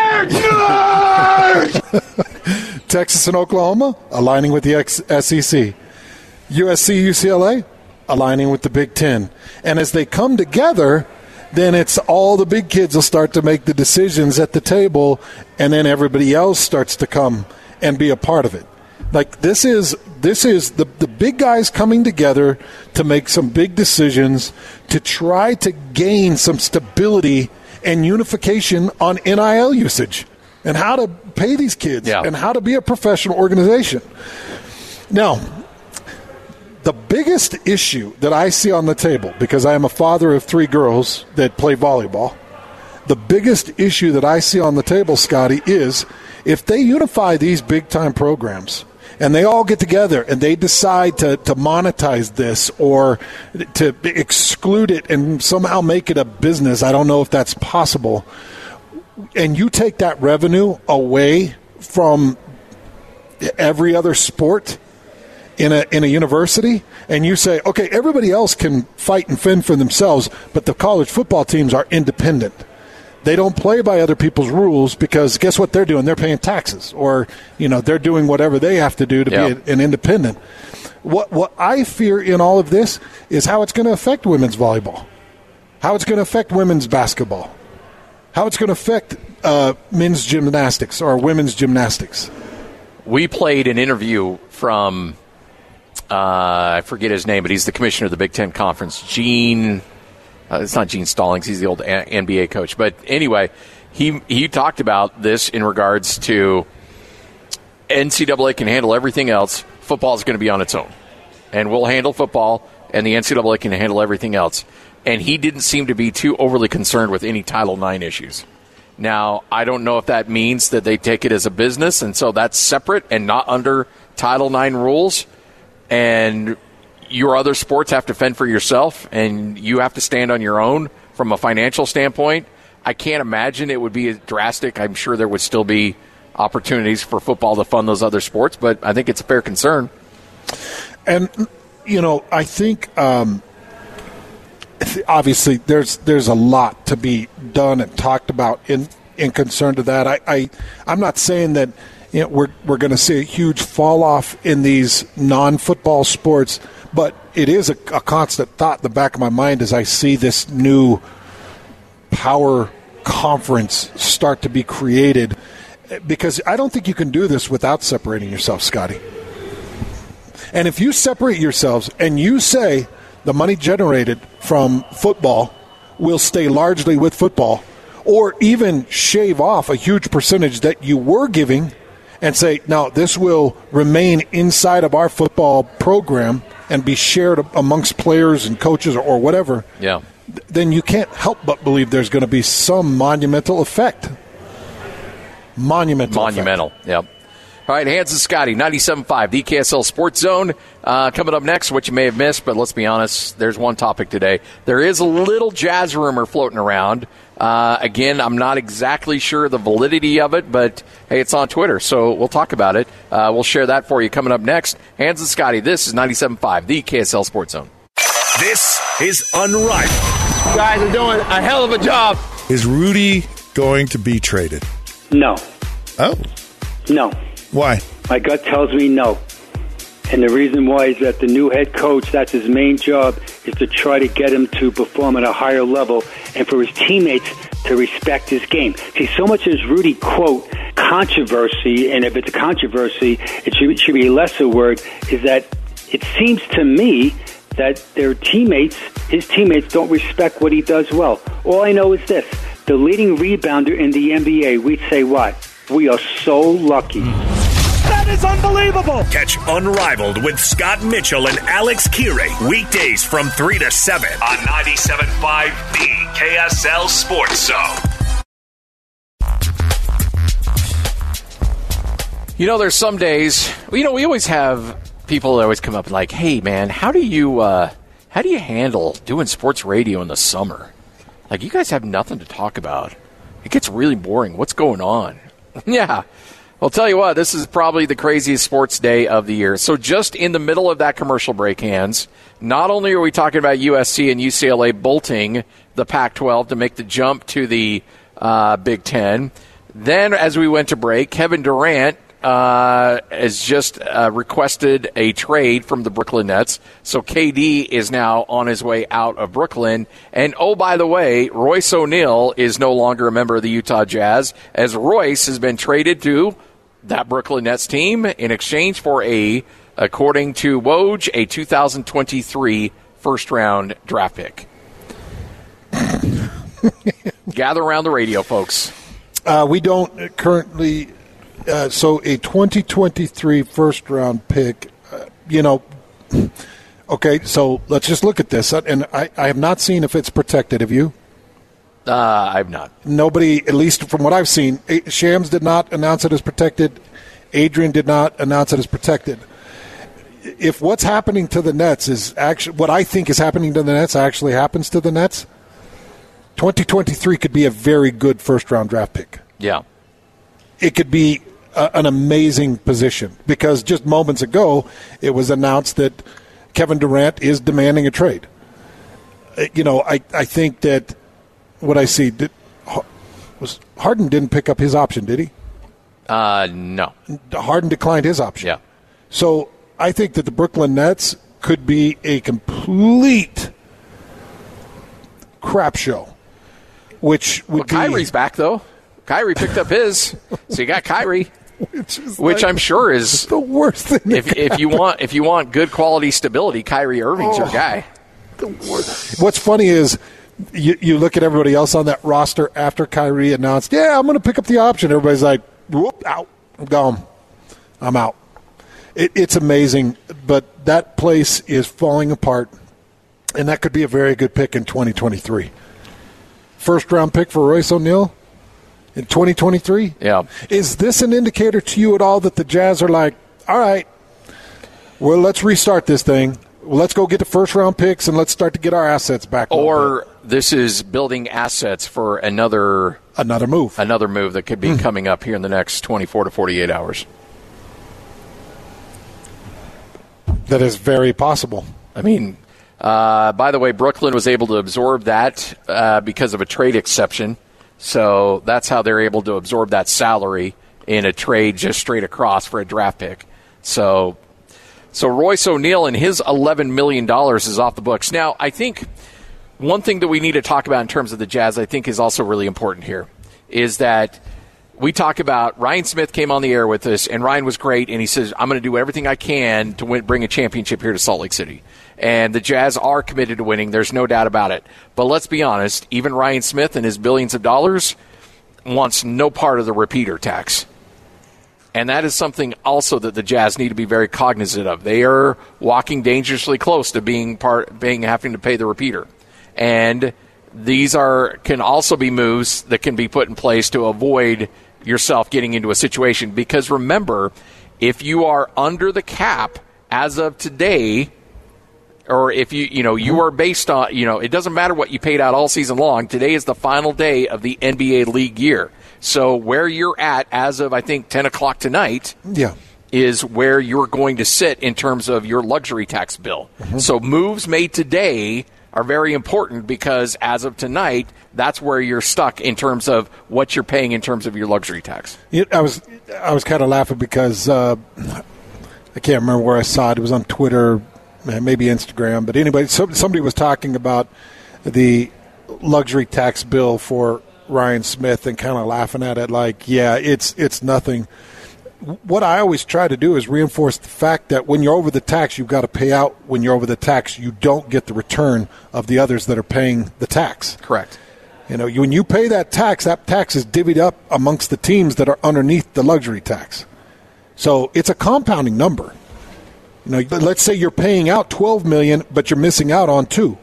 Nerds! Nerds! Texas and Oklahoma aligning with the S E C. U S C, U C L A aligning with the Big Ten. And as they come together, then it's all the big kids will start to make the decisions at the table, and then everybody else starts to come and be a part of it. Like this is this is the, the big guys coming together to make some big decisions to try to gain some stability and unification on N I L usage and how to pay these kids yeah. and how to be a professional organization. Now, the biggest issue that I see on the table, because I am a father of three girls that play volleyball, the biggest issue that I see on the table, Scotty, is if they unify these big-time programs and they all get together and they decide to, to monetize this or to exclude it and somehow make it a business, I don't know if that's possible, and you take that revenue away from every other sport in a in a university, and you say, okay, everybody else can fight and fend for themselves, but the college football teams are independent. They don't play by other people's rules because guess what they're doing? They're paying taxes, or you know they're doing whatever they have to do to yeah. be an independent. What what I fear in all of this is how it's going to affect women's volleyball, how it's going to affect women's basketball, how it's going to affect uh, men's gymnastics or women's gymnastics. We played an interview from uh, I forget his name, but he's the commissioner of the Big Ten Conference, Gene. Uh, it's not Gene Stallings. He's the old N B A coach. But anyway, he he talked about this in regards to N C double A can handle everything else. Football is going to be on its own. And we'll handle football, and the N C double A can handle everything else. And he didn't seem to be too overly concerned with any Title nine issues. Now, I don't know if that means that they take it as a business, and so that's separate and not under Title nine rules. And your other sports have to fend for yourself, and you have to stand on your own from a financial standpoint. I can't imagine it would be drastic. I'm sure there would still be opportunities for football to fund those other sports, but I think it's a fair concern. And, you know, I think um, obviously there's there's a lot to be done and talked about in, in concern to that. I, I, I'm not saying that you know, we're, we're going to see a huge fall off in these non-football sports, but it is a, a constant thought in the back of my mind as I see this new power conference start to be created, because I don't think you can do this without separating yourself, Scotty. And if you separate yourselves and you say the money generated from football will stay largely with football, or even shave off a huge percentage that you were giving and say, now this will remain inside of our football program and be shared amongst players and coaches or whatever, yeah. then you can't help but believe there's going to be some monumental effect. Monumental Monumental, effect. yep. All right, Hans and Scotty, ninety-seven point five, the K S L Sports Zone. Uh, coming up next, what you may have missed, but let's be honest, there's one topic today. There is a little Jazz rumor floating around. Uh, again, I'm not exactly sure the validity of it, but, hey, it's on Twitter, so we'll talk about it. Uh, we'll share that for you coming up next. Hans and Scotty, this is ninety-seven point five, the K S L Sports Zone. This is Unrivaled. You guys are doing a hell of a job. Is Rudy going to be traded? No. Oh. No. Why? My gut tells me no. And the reason why is that the new head coach, that's his main job, is to try to get him to perform at a higher level and for his teammates to respect his game. See, so much as Rudy quote controversy, and if it's a controversy, it should, it should be a lesser word, is that it seems to me that their teammates, his teammates, don't respect what he does well. All I know is this. The leading rebounder in the N B A, we'd say what? We are so lucky. That is unbelievable. Catch Unrivaled with Scott Mitchell and Alex Kirey weekdays from three to seven on ninety-seven point five The K S L Sports Zone. You know, there's some days, you know, we always have people that always come up and like, hey, man, how do you uh, how do you handle doing sports radio in the summer? Like, you guys have nothing to talk about. It gets really boring. What's going on? Yeah. I'll tell you what, this is probably the craziest sports day of the year. So just in the middle of that commercial break, Hands, not only are we talking about U S C and U C L A bolting the Pac twelve to make the jump to the uh, Big Ten, then as we went to break, Kevin Durant uh, has just uh, requested a trade from the Brooklyn Nets. So K D is now on his way out of Brooklyn. And, oh, by the way, Royce O'Neal is no longer a member of the Utah Jazz, as Royce has been traded to that Brooklyn Nets team in exchange for a, according to Woj, a two thousand twenty-three first-round draft pick. Gather around the radio, folks. Uh, we don't currently uh, – so a twenty twenty-three first-round pick, uh, you know – okay, so let's just look at this. And I, I have not seen if it's protected. Have you? Uh, I've not. Nobody, at least from what I've seen, Shams did not announce it as protected. Adrian did not announce it as protected. If what's happening to the Nets is actually what I think is happening to the Nets actually happens to the Nets, twenty twenty-three could be a very good first-round draft pick. Yeah. It could be a, an amazing position because just moments ago it was announced that Kevin Durant is demanding a trade. You know, I, I think that what I see did, was Harden didn't pick up his option, did he? Uh, no. Harden declined his option. Yeah. So I think that the Brooklyn Nets could be a complete crap show, which would well, be... Kyrie's back, though. Kyrie picked up his, so you got Kyrie, which, is which like I'm sure is the worst thing. If, if you want, if you want good quality stability, Kyrie Irving's oh, your guy. The worst. What's funny is you, you look at everybody else on that roster after Kyrie announced, "Yeah, I'm going to pick up the option." Everybody's like, "Whoop, out, I'm gone, I'm out." It, it's amazing, but that place is falling apart, and that could be a very good pick in twenty twenty-three. First round pick for Royce O'Neal in twenty twenty-three? Yeah. Is this an indicator to you at all that the Jazz are like, all right, well, let's restart this thing. Well, let's go get the first round picks and let's start to get our assets back. Or this is building assets for another another move. Another move that could be mm. coming up here in the next twenty-four to forty-eight hours. That is very possible. I mean, uh, by the way, Brooklyn was able to absorb that uh, because of a trade exception. So that's how they're able to absorb that salary in a trade just straight across for a draft pick. So so Royce O'Neal and his eleven million dollars is off the books. Now, I think one thing that we need to talk about in terms of the Jazz, I think, is also really important here, is that we talk about Ryan Smith came on the air with us, and Ryan was great, and he says, I'm going to do everything I can to win, bring a championship here to Salt Lake City. And the Jazz are committed to winning. There's no doubt about it. But let's be honest, even Ryan Smith and his billions of dollars wants no part of the repeater tax. And that is something also that the Jazz need to be very cognizant of. They are walking dangerously close to being part, being having to pay the repeater. And these are can also be moves that can be put in place to avoid yourself getting into a situation. Because remember, if you are under the cap as of today, or if you you know you are based on, you know, it doesn't matter what you paid out all season long. Today is the final day of the N B A league year. So where you're at as of, I think, ten o'clock tonight yeah. is where you're going to sit in terms of your luxury tax bill. Mm-hmm. So moves made today are very important because as of tonight, that's where you're stuck in terms of what you're paying in terms of your luxury tax. I was I was kind of laughing because uh, I can't remember where I saw it. It was on Twitter, maybe Instagram. But anyway, somebody was talking about the luxury tax bill for Ryan Smith and kind of laughing at it like, yeah, it's it's nothing. What I always try to do is reinforce the fact that when you're over the tax, you've got to pay out. When you're over the tax, you don't get the return of the others that are paying the tax. Correct. You know, you, when you pay that tax, that tax is divvied up amongst the teams that are underneath the luxury tax. So it's a compounding number. You know, let's say you're paying out twelve million dollars, but you're missing out on two.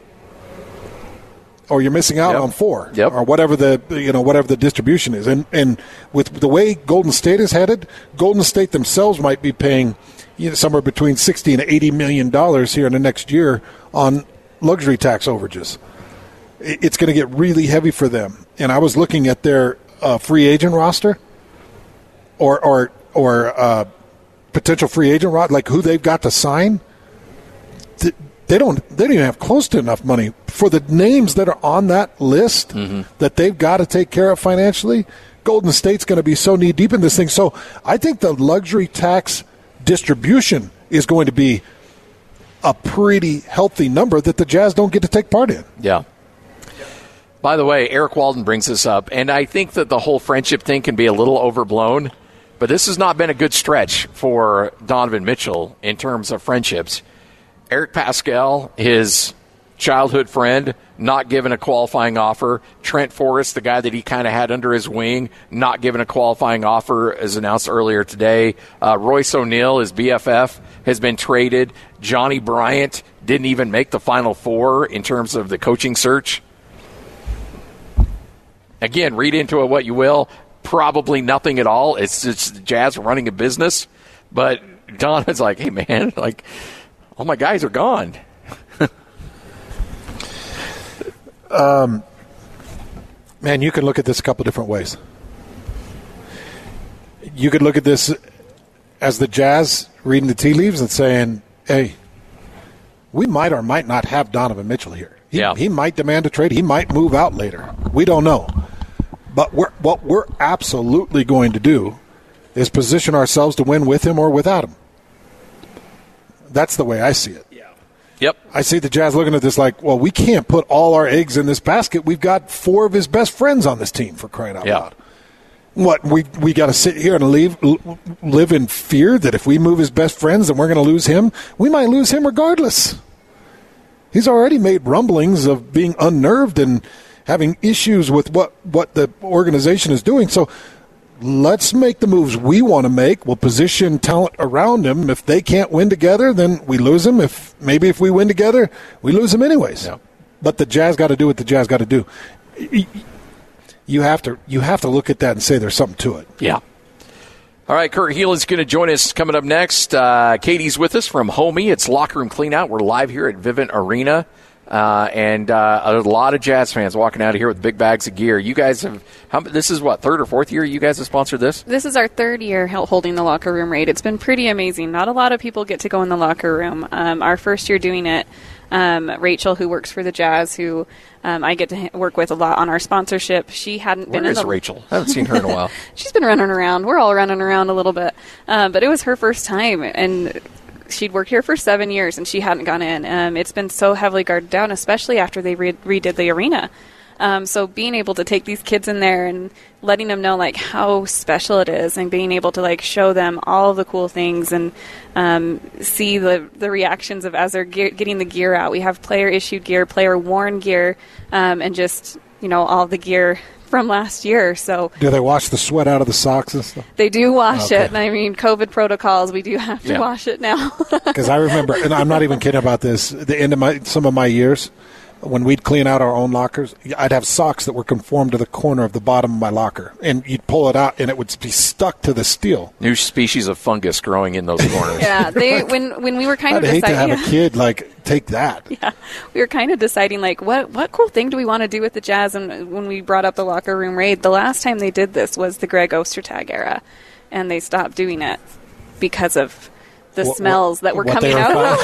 Or you're missing out yep. on four, yep. or whatever the you know whatever the distribution is, and and with the way Golden State is headed, Golden State themselves might be paying you know, somewhere between sixty and eighty million dollars here in the next year on luxury tax overages. It's going to get really heavy for them. And I was looking at their uh, free agent roster, or or or uh, potential free agent roster, like who they've got to sign. Th- They don't. They don't even have close to enough money for the names that are on that list mm-hmm. that they've got to take care of financially. Golden State's going to be so knee deep in this thing. So I think the luxury tax distribution is going to be a pretty healthy number that the Jazz don't get to take part in. Yeah. By the way, Eric Walden brings this up, and I think that the whole friendship thing can be a little overblown. But this has not been a good stretch for Donovan Mitchell in terms of friendships. Eric Pascal, his childhood friend, not given a qualifying offer. Trent Forrest, the guy that he kind of had under his wing, not given a qualifying offer, as announced earlier today. Uh, Royce O'Neal, his B F F, has been traded. Johnny Bryant didn't even make the Final Four in terms of the coaching search. Again, read into it what you will. Probably nothing at all. It's just the Jazz running a business. But Donovan's like, hey, man, like... all my guys are gone. um, man, you can look at this a couple different ways. You could look at this as the Jazz reading the tea leaves and saying, hey, we might or might not have Donovan Mitchell here. He, yeah. he might demand a trade. He might move out later. We don't know. But we're, what we're absolutely going to do is position ourselves to win with him or without him. That's the way I see it. Yeah. Yep. I see the Jazz looking at this like, well, we can't put all our eggs in this basket. We've got four of his best friends on this team, for crying out yeah. loud. What, we we got to sit here and leave, live in fear that if we move his best friends, then we're going to lose him? We might lose him regardless. He's already made rumblings of being unnerved and having issues with what, what the organization is doing. So let's make the moves we want to make. We'll position talent around him. If they can't win together, then we lose him. If maybe if we win together, we lose him anyways. Yeah. But the Jazz got to do what the Jazz got to do. You have to you have to look at that and say there's something to it. Yeah. All right, Kurt Heelan's going to join us coming up next. Uh, Katie's with us from Homey. It's Locker Room Cleanout. We're live here at Vivint Arena. Uh, and uh, a lot of Jazz fans walking out of here with big bags of gear. You guys have, how, this is what, third or fourth year you guys have sponsored this? This is our third year holding the Locker Room Raid. It's been pretty amazing. Not a lot of people get to go in the locker room. Um, our first year doing it, um, Rachel, who works for the Jazz, who um, I get to ha- work with a lot on our sponsorship, she hadn't Where been in the... Where is Rachel? I haven't seen her in a while. She's been running around. We're all running around a little bit. Um, but it was her first time, and... she'd worked here for seven years, and she hadn't gone in. Um, it's been so heavily guarded down, especially after they re- redid the arena. Um, so being able to take these kids in there and letting them know, like, how special it is, and being able to, like, show them all of the cool things and um, see the, the reactions of as they're gear- getting the gear out. We have player-issued gear, player-worn gear, um, and just, you know, all the gear from last year. So do they wash the sweat out of the socks and stuff? They do wash okay. it. And I mean, COVID protocols, we do have to yeah. wash it now. Because I remember, and I'm not even kidding about this, the end of my some of my years, when we'd clean out our own lockers, I'd have socks that were conformed to the corner of the bottom of my locker. And you'd pull it out, and it would be stuck to the steel. New species of fungus growing in those corners. yeah, they when when we were kind I'd of hate deciding, to have a kid, like, take that. Yeah, we were kind of deciding, like, what, what cool thing do we want to do with the Jazz? And when we brought up the Locker Room Raid, the last time they did this was the Greg Ostertag era. And they stopped doing it because of the what, smells that were coming out.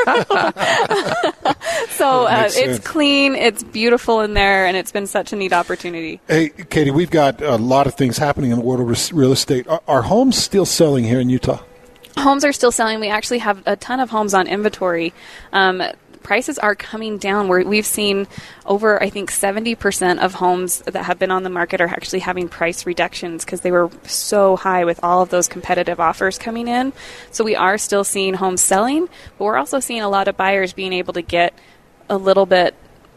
So uh, it's sense. clean, it's beautiful in there, and it's been such a neat opportunity. Hey, Katie, we've got a lot of things happening in the world of real estate. Are, are homes still selling here in Utah? Homes are still selling. We actually have a ton of homes on inventory. Um, prices are coming down. We're, we've seen over, I think, seventy percent of homes that have been on the market are actually having price reductions because they were so high with all of those competitive offers coming in. So we are still seeing homes selling, but we're also seeing a lot of buyers being able to get a little bit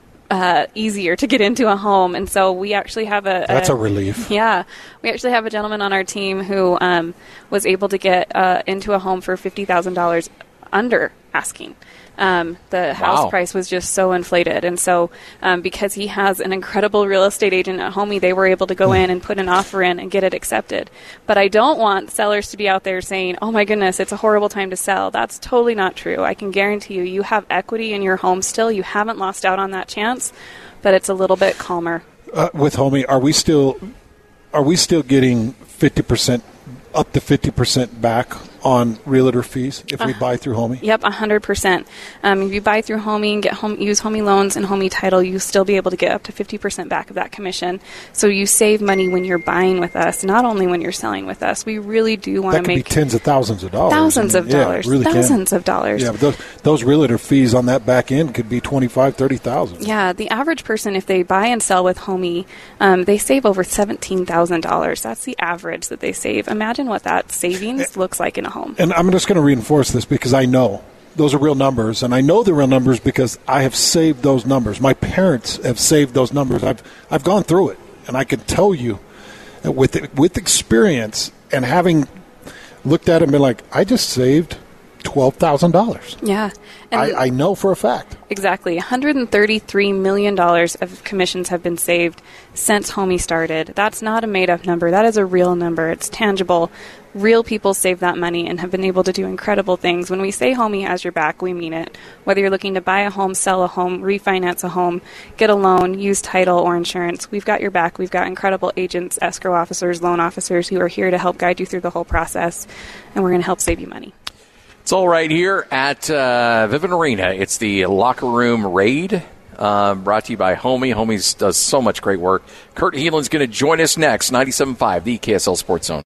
Uh, easier to get into a home. And so we actually have a... That's a, a relief. Yeah. We actually have a gentleman on our team who um, was able to get uh, into a home for fifty thousand dollars under asking. Um, the house wow. price was just so inflated. And so um, because he has an incredible real estate agent at Homey, they were able to go in and put an offer in and get it accepted. But I don't want sellers to be out there saying, oh my goodness, it's a horrible time to sell. That's totally not true. I can guarantee you, you have equity in your home still. You haven't lost out on that chance, but it's a little bit calmer. Uh, with Homey, are we still, are we still getting fifty percent, up to fifty percent back on realtor fees if we uh, buy through Homey? Yep, one hundred percent. Um, if you buy through Homey and get home, use Homey loans and Homey title, you still be able to get up to fifty percent back of that commission. So you save money when you're buying with us, not only when you're selling with us. We really do want to make... That could be tens of thousands of dollars. Thousands I mean, of dollars. Yeah, really thousands can. of dollars. Yeah, but those, those realtor fees on that back end could be twenty-five thousand, thirty thousand. Yeah, the average person, if they buy and sell with Homey, um, they save over seventeen thousand dollars. That's the average that they save. Imagine what that savings looks like in a home. And I'm just going to reinforce this because I know those are real numbers, and I know they're real numbers because I have saved those numbers. My parents have saved those numbers. I've I've gone through it, and I can tell you that with with experience and having looked at it and been like, I just saved twelve thousand dollars. Yeah. And I, I know for a fact. Exactly. one hundred thirty-three million dollars of commissions have been saved since Homey started. That's not a made-up number. That is a real number. It's tangible. Real people save that money and have been able to do incredible things. When we say Homey has your back, we mean it. Whether you're looking to buy a home, sell a home, refinance a home, get a loan, use title or insurance, we've got your back. We've got incredible agents, escrow officers, loan officers who are here to help guide you through the whole process, and we're going to help save you money. It's all right here at uh, Vivint Arena. It's the Locker Room Raid, uh, brought to you by Homey. Homey does so much great work. Kurt Heelan's going to join us next, ninety-seven point five, the K S L Sports Zone.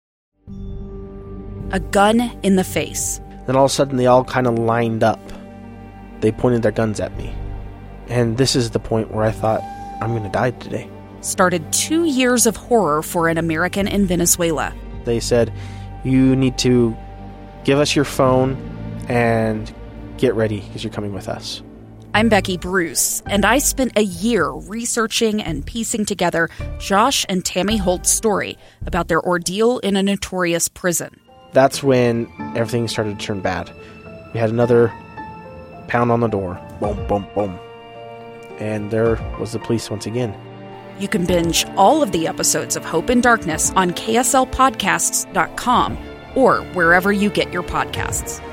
A gun in the face. Then all of a sudden they all kind of lined up. They pointed their guns at me. And this is the point where I thought, I'm going to die today. Started two years of horror for an American in Venezuela. They said, you need to give us your phone and get ready because you're coming with us. I'm Becky Bruce, and I spent a year researching and piecing together Josh and Tammy Holt's story about their ordeal in a notorious prison. That's when everything started to turn bad. We had another pound on the door. Boom, boom, boom. And there was the police once again. You can binge all of the episodes of Hope in Darkness on K S L podcasts dot com or wherever you get your podcasts.